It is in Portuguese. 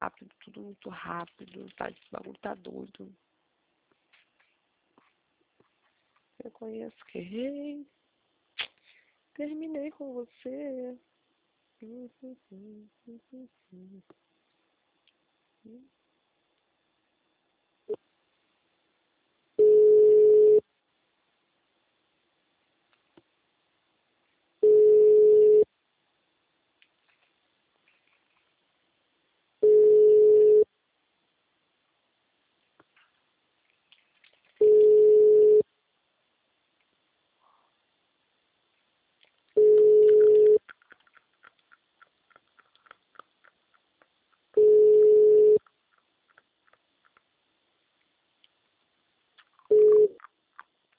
rápido, tudo muito rápido, tá? Esse bagulho tá doido. Eu conheço quem? Terminei com você.